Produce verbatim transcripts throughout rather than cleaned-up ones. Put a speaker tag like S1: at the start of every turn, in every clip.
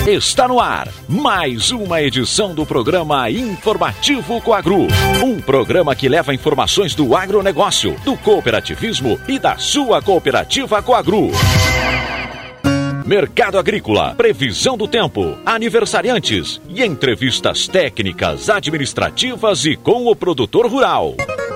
S1: Está no ar mais uma edição do programa Informativo Coagro. Um programa que leva informações do agronegócio, do cooperativismo e da sua cooperativa Coagro. Mercado agrícola, previsão do tempo, aniversariantes e entrevistas técnicas, administrativas e com o produtor rural.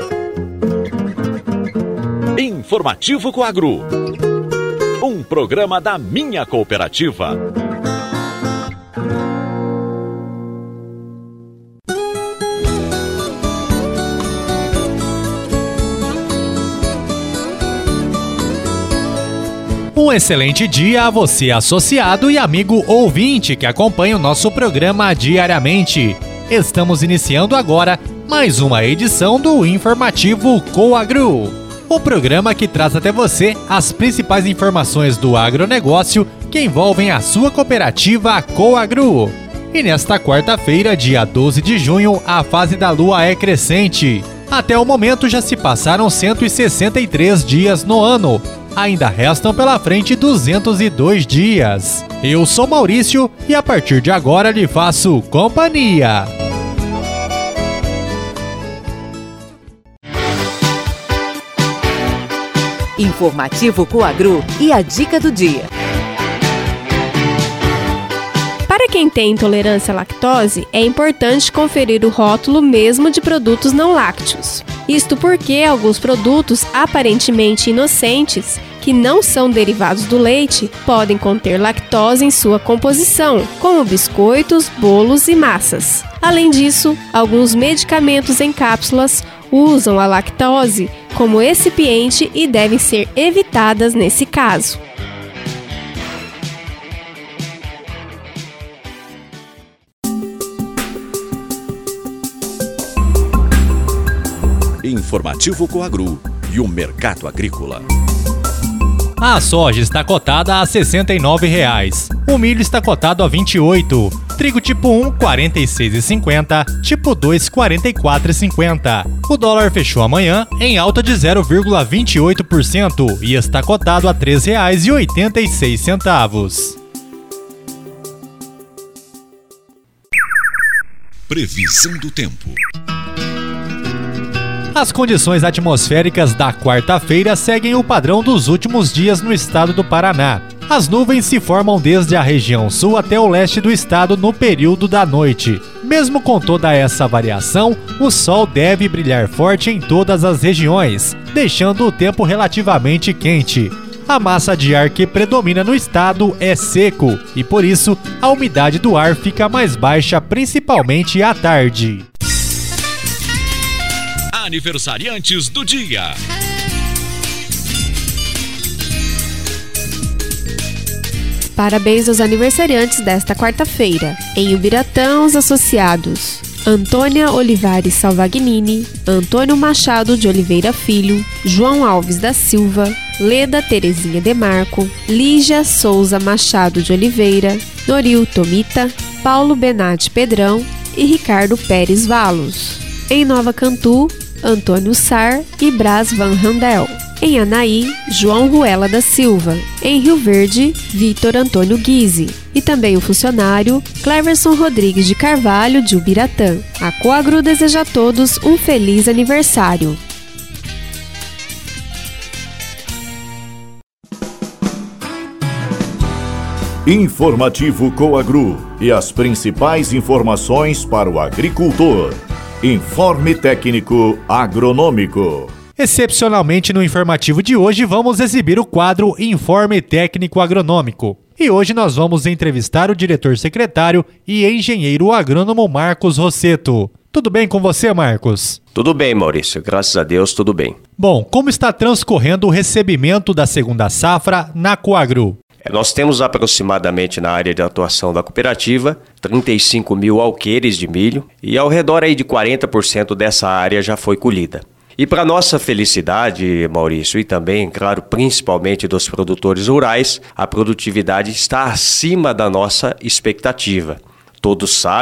S1: Informativo Coagro. Um programa da minha cooperativa.
S2: Um excelente dia a você, associado e amigo ouvinte que acompanha o nosso programa diariamente. Estamos iniciando agora mais uma edição do Informativo Coagro, o programa que traz até você as principais informações do agronegócio que envolvem a sua cooperativa Coagro. E nesta quarta-feira, dia doze de junho, a fase da lua é crescente. Até o momento já se passaram cento e sessenta e três dias no ano. Ainda restam pela frente duzentos e dois dias. Eu sou Maurício e a partir de agora lhe faço companhia.
S3: Informativo Coagro e a dica do dia.
S4: Para quem tem intolerância à lactose, é importante conferir o rótulo mesmo de produtos não lácteos. Isto porque alguns produtos aparentemente inocentes, que não são derivados do leite, podem conter lactose em sua composição, como biscoitos, bolos e massas. Além disso, alguns medicamentos em cápsulas usam a lactose como excipiente e devem ser evitadas nesse caso.
S1: Informativo Coagro e o mercado agrícola.
S2: A soja está cotada a sessenta e nove reais. O milho está cotado a vinte e oito. Trigo tipo um, quarenta e seis reais e cinquenta. Tipo dois, quarenta e quatro reais e cinquenta. O dólar fechou amanhã em alta de zero vírgula vinte e oito por cento e está cotado a três reais e oitenta e seis centavos.
S1: Previsão do tempo.
S2: As condições atmosféricas da quarta-feira seguem o padrão dos últimos dias no estado do Paraná. As nuvens se formam desde a região sul até o leste do estado no período da noite. Mesmo com toda essa variação, o sol deve brilhar forte em todas as regiões, deixando o tempo relativamente quente. A massa de ar que predomina no estado é seco e, por isso, a umidade do ar fica mais baixa, principalmente à tarde.
S1: Aniversariantes do dia.
S4: Parabéns aos aniversariantes desta quarta-feira. Em Ubiratã, os associados: Antônia Olivares Salvagnini, Antônio Machado de Oliveira Filho, João Alves da Silva, Leda Terezinha Demarco, Lígia Souza Machado de Oliveira, Noril Tomita, Paulo Benatti Pedrão e Ricardo Pérez Valos. Em Nova Cantu, Antônio Sar e Brás Van Randel. Em Anaí, João Ruela da Silva. Em Rio Verde, Vitor Antônio Guise. E também o funcionário Cleverson Rodrigues de Carvalho, de Ubiratã. A Coagro deseja a todos um feliz aniversário.
S5: Informativo Coagro e as principais informações para o agricultor. Informe técnico agronômico.
S2: Excepcionalmente no informativo de hoje vamos exibir o quadro Informe Técnico Agronômico. E hoje nós vamos entrevistar o diretor-secretário e engenheiro agrônomo Marcos Rosseto. Tudo bem com você, Marcos?
S6: Tudo bem, Maurício. Graças a Deus, tudo bem.
S2: Bom, como está transcorrendo o recebimento da segunda safra na Coagro?
S6: Nós temos aproximadamente na área de atuação da cooperativa trinta e cinco mil alqueires de milho e ao redor aí de quarenta por cento dessa área já foi colhida. E para nossa felicidade, Maurício, e também, claro, principalmente dos produtores rurais, a produtividade está acima da nossa expectativa. Todos sabem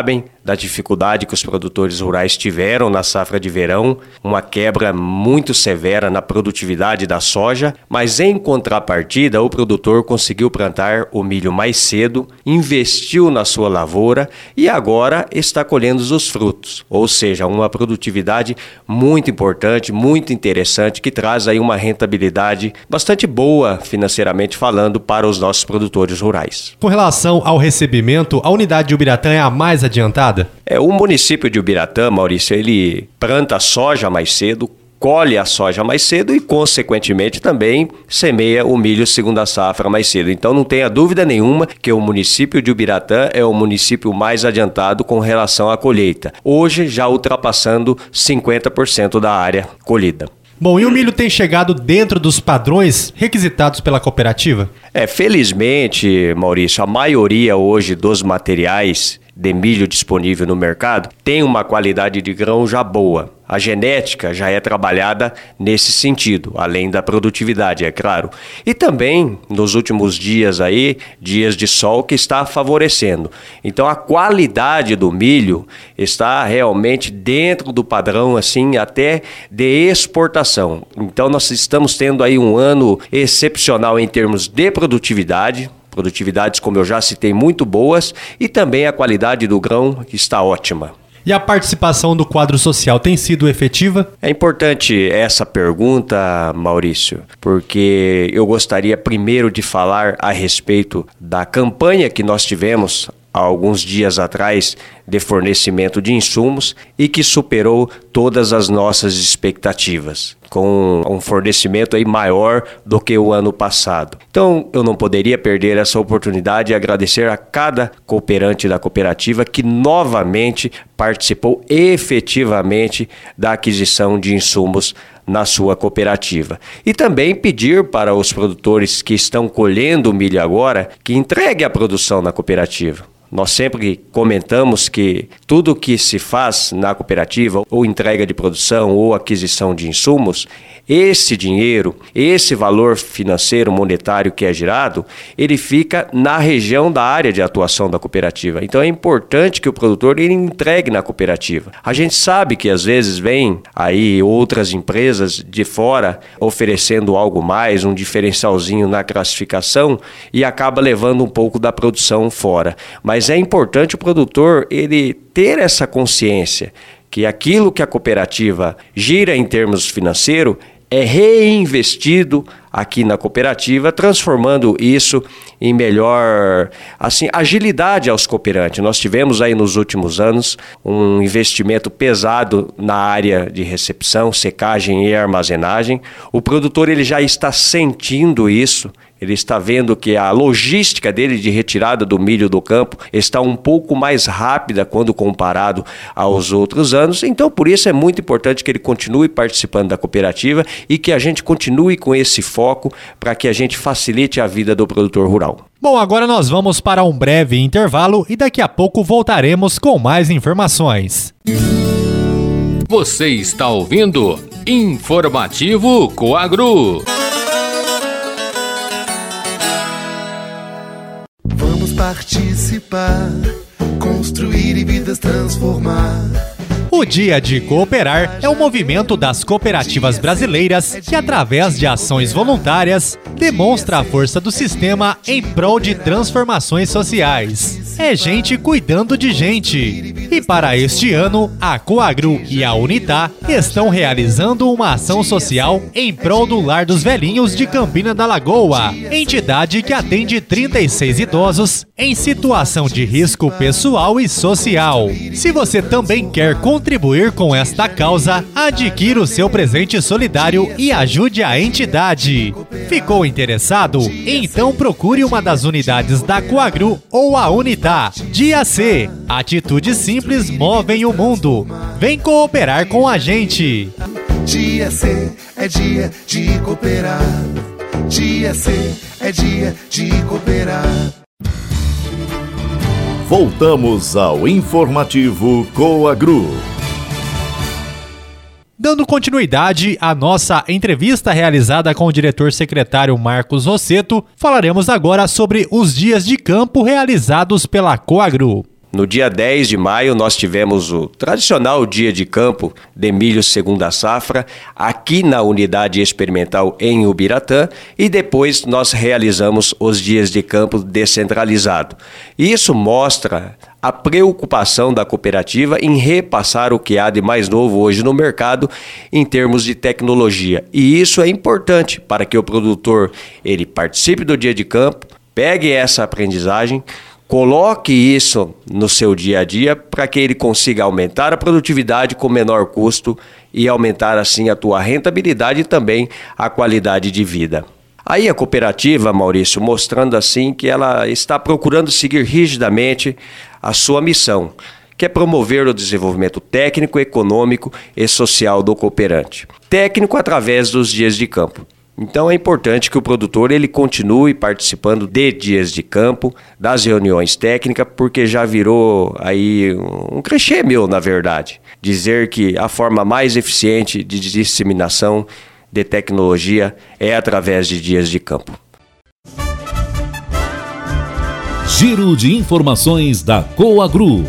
S6: da dificuldade que os produtores rurais tiveram na safra de verão, uma quebra muito severa na produtividade da soja, mas em contrapartida o produtor conseguiu plantar o milho mais cedo, investiu na sua lavoura e agora está colhendo os frutos, ou seja, uma produtividade muito importante, muito interessante, que traz aí uma rentabilidade bastante boa financeiramente falando para os nossos produtores rurais.
S2: Com relação ao recebimento, a unidade de Ubiratã é a mais adiantada?
S6: É, o município de Ubiratã, Maurício, ele planta soja mais cedo, colhe a soja mais cedo e, consequentemente, também semeia o milho segunda safra mais cedo. Então, não tenha dúvida nenhuma que o município de Ubiratã é o município mais adiantado com relação à colheita. Hoje, já ultrapassando cinquenta por cento da área colhida.
S2: Bom, e o milho tem chegado dentro dos padrões requisitados pela cooperativa?
S6: É, felizmente, Maurício, a maioria hoje dos materiais de milho disponível no mercado tem uma qualidade de grão já boa. A genética já é trabalhada nesse sentido, além da produtividade, é claro. E também, nos últimos dias aí, dias de sol que está favorecendo. Então, a qualidade do milho está realmente dentro do padrão, assim, até de exportação. Então, nós estamos tendo aí um ano excepcional em termos de produtividade, produtividades, como eu já citei, muito boas, e também a qualidade do grão está ótima.
S2: E a participação do quadro social tem sido efetiva?
S6: É importante essa pergunta, Maurício, porque eu gostaria primeiro de falar a respeito da campanha que nós tivemos há alguns dias atrás de fornecimento de insumos e que superou todas as nossas expectativas, com um fornecimento aí maior do que o ano passado. Então, eu não poderia perder essa oportunidade e agradecer a cada cooperante da cooperativa que novamente participou efetivamente da aquisição de insumos na sua cooperativa. E também pedir para os produtores que estão colhendo o milho agora que entregue a produção na cooperativa. Nós sempre comentamos que tudo que se faz na cooperativa, ou entrega de produção, ou aquisição de insumos, esse dinheiro, esse valor financeiro monetário que é gerado, ele fica na região da área de atuação da cooperativa. Então é importante que o produtor ele entregue na cooperativa. A gente sabe que às vezes vem aí outras empresas de fora oferecendo algo mais, um diferencialzinho na classificação e acaba levando um pouco da produção fora. Mas é importante o produtor ele ter essa consciência que aquilo que a cooperativa gira em termos financeiros é reinvestido aqui na cooperativa, transformando isso em melhor assim, agilidade aos cooperantes. Nós tivemos aí nos últimos anos um investimento pesado na área de recepção, secagem e armazenagem. O produtor ele já está sentindo isso. Ele está vendo que a logística dele de retirada do milho do campo está um pouco mais rápida quando comparado aos outros anos. Então, por isso é muito importante que ele continue participando da cooperativa e que a gente continue com esse foco para que a gente facilite a vida do produtor rural.
S2: Bom, agora nós vamos para um breve intervalo e daqui a pouco voltaremos com mais informações.
S1: Você está ouvindo Informativo Coagro.
S7: Vamos participar, construir e vidas transformar.
S2: O Dia de Cooperar é um movimento das cooperativas brasileiras que, através de ações voluntárias, demonstra a força do sistema em prol de transformações sociais. É gente cuidando de gente. E para este ano, a Coagro e a Unitá estão realizando uma ação social em prol do Lar dos Velhinhos de Campina da Lagoa, entidade que atende trinta e seis idosos em situação de risco pessoal e social. Se você também quer contribuir com esta causa, adquira o seu presente solidário e ajude a entidade. Ficou interessado? Então procure uma das unidades da Coagro ou a Unitá. Dia C. Atitudes simples movem o mundo. Vem cooperar com a gente.
S7: Dia C é dia de cooperar. Dia C é dia de cooperar.
S5: Voltamos ao informativo Coagro.
S2: Dando continuidade à nossa entrevista realizada com o diretor-secretário Marcos Rossetto, falaremos agora sobre os dias de campo realizados pela Coagro.
S6: No dia dez de maio, nós tivemos o tradicional dia de campo de milho segunda safra, aqui na unidade experimental em Ubiratã, e depois nós realizamos os dias de campo descentralizado. Isso mostra a preocupação da cooperativa em repassar o que há de mais novo hoje no mercado em termos de tecnologia. E isso é importante para que o produtor ele participe do dia de campo, pegue essa aprendizagem, coloque isso no seu dia a dia para que ele consiga aumentar a produtividade com menor custo e aumentar assim a tua rentabilidade e também a qualidade de vida. Aí a cooperativa, Maurício, mostrando assim que ela está procurando seguir rigidamente a sua missão, que é promover o desenvolvimento técnico, econômico e social do cooperante. Técnico através dos dias de campo. Então é importante que o produtor ele continue participando de dias de campo, das reuniões técnicas, porque já virou aí um clichê meu, na verdade, dizer que a forma mais eficiente de disseminação de tecnologia é através de dias de campo.
S1: Giro de informações da Coagru.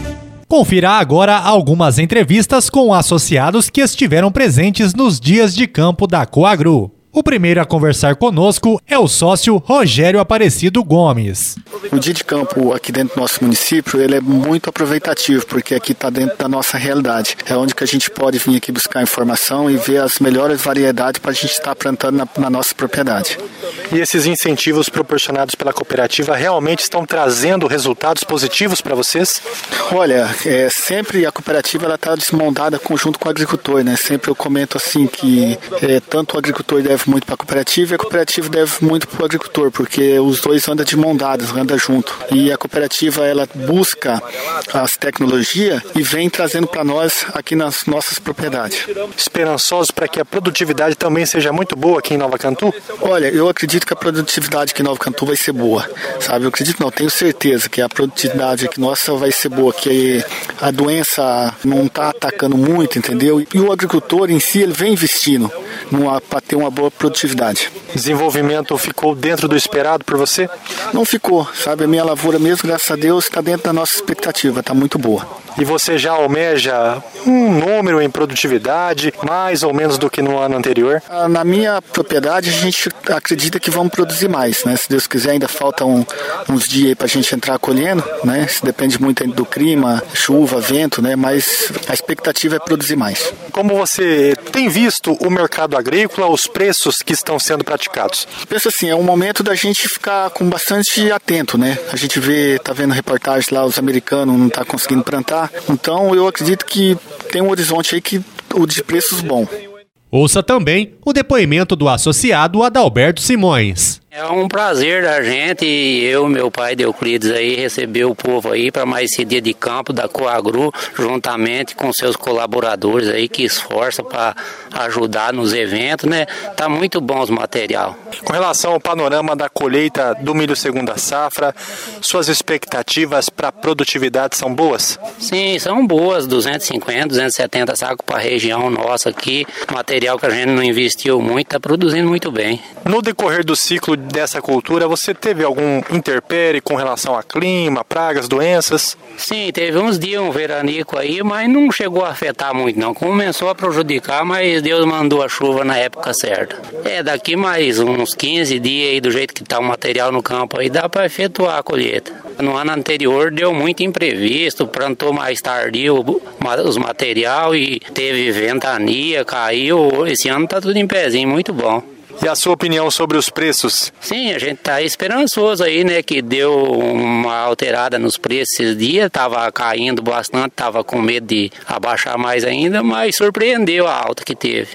S2: Confira agora algumas entrevistas com associados que estiveram presentes nos dias de campo da Coagru. O primeiro a conversar conosco é o sócio Rogério Aparecido Gomes.
S8: O dia de campo aqui dentro do nosso município, ele é muito aproveitativo, porque aqui está dentro da nossa realidade. É onde que a gente pode vir aqui buscar informação e ver as melhores variedades para a gente estar plantando na, na nossa propriedade.
S9: E esses incentivos proporcionados pela cooperativa realmente estão trazendo resultados positivos para vocês?
S8: Olha, é, sempre a cooperativa está desmontada junto com o agricultor, né? Sempre eu comento assim que é, tanto o agricultor deve muito para a cooperativa e a cooperativa deve muito para o agricultor, porque os dois andam de mão dadas, andam junto. E a cooperativa ela busca as tecnologias e vem trazendo para nós aqui nas nossas propriedades.
S9: Esperançosos para que a produtividade também seja muito boa aqui em Nova Cantu?
S8: Olha, eu acredito que a produtividade aqui em Nova Cantu vai ser boa, sabe? Eu acredito não, tenho certeza que a produtividade aqui nossa vai ser boa, que a doença não está atacando muito, entendeu? E o agricultor em si, ele vem investindo para ter uma boa produtividade.
S9: Desenvolvimento ficou dentro do esperado por você?
S8: Não ficou, sabe? A minha lavoura mesmo, graças a Deus, está dentro da nossa expectativa, está muito boa.
S9: E você já almeja um número em produtividade, mais ou menos do que no ano anterior?
S8: Na minha propriedade, a gente acredita que vamos produzir mais, né? Se Deus quiser, ainda faltam uns dias para a gente entrar colhendo, né? Isso depende muito do clima, chuva, vento, né? Mas a expectativa é produzir mais.
S9: Como você tem visto o mercado agrícola, os preços que estão sendo praticados?
S8: Penso assim, é um momento da gente ficar com bastante atento, né? A gente vê, tá vendo reportagens lá, os americanos não tá conseguindo plantar. Então eu acredito que tem um horizonte aí que o de preços bom.
S2: Ouça também o depoimento do associado Adalberto Simões.
S10: É um prazer da gente, eu, meu pai Deoclides aí, receber o povo aí para mais esse dia de campo da Coagru, juntamente com seus colaboradores aí que esforçam para ajudar nos eventos, né? Tá muito bom os material.
S9: Com relação ao panorama da colheita do milho segunda safra, suas expectativas para produtividade são boas?
S10: Sim, são boas, duzentos e cinquenta, duzentos e setenta sacos para a região nossa aqui, material que a gente não investiu muito, tá produzindo muito bem.
S9: No decorrer do ciclo dessa cultura, você teve algum interpério com relação a clima, pragas, doenças?
S10: Sim, teve uns dias, um veranico aí, mas não chegou a afetar muito não. Começou a prejudicar, mas Deus mandou a chuva na época certa. É, daqui mais uns quinze dias aí, do jeito que tá o material no campo aí, dá para efetuar a colheita. No ano anterior deu muito imprevisto, plantou mais tardio os material e teve ventania, caiu. Esse ano tá tudo em pezinho, muito bom.
S9: E a sua opinião sobre os preços?
S10: Sim, a gente tá esperançoso aí, né, que deu uma alterada nos preços esses dias, tava caindo bastante, tava com medo de abaixar mais ainda, mas surpreendeu a alta que teve.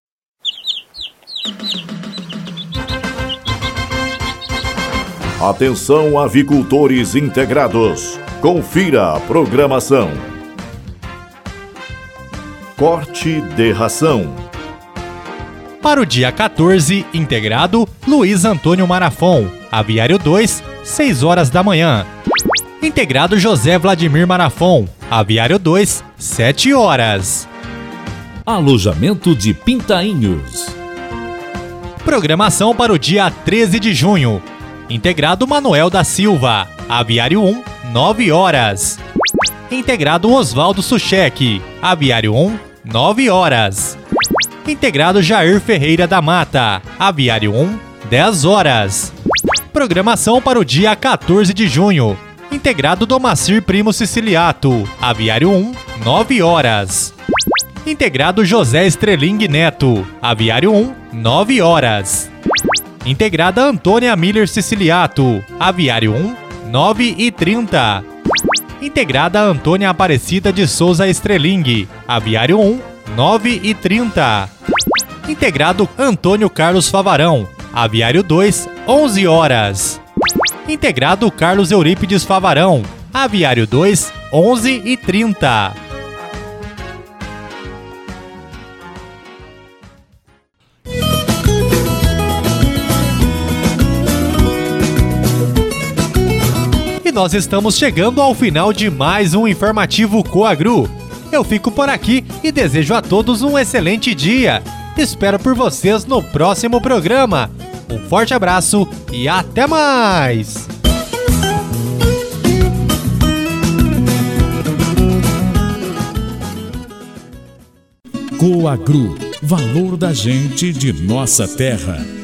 S5: Atenção, avicultores integrados. Confira a programação. Corte de ração.
S2: Para o dia quatorze, integrado, Luiz Antônio Marafon, Aviário dois, seis horas da manhã. Integrado José Vladimir Marafon, Aviário dois, sete horas.
S1: Alojamento de Pintainhos.
S2: Programação para o dia treze de junho. Integrado Manuel da Silva, Aviário um, nove horas. Integrado Oswaldo Suchek, Aviário um, nove horas. Integrado Jair Ferreira da Mata, Aviário um, dez horas. Programação para o dia quatorze de junho. Integrado Domacir Primo Siciliato, Aviário um, nove horas. Integrado José Estreling Neto, Aviário um, nove horas. Integrada Antônia Miller Siciliato, Aviário um, nove e trinta. Integrada Antônia Aparecida de Souza Estreling, Aviário um, nove e trinta. Integrado Antônio Carlos Favarão, Aviário dois, onze horas. Integrado Carlos Eurípides Favarão, Aviário dois, onze e trinta. E nós estamos chegando ao final de mais um informativo Coagru. Eu fico por aqui e desejo a todos um excelente dia. Espero por vocês no próximo programa. Um forte abraço e até mais!
S11: Coagru, valor da gente de nossa terra.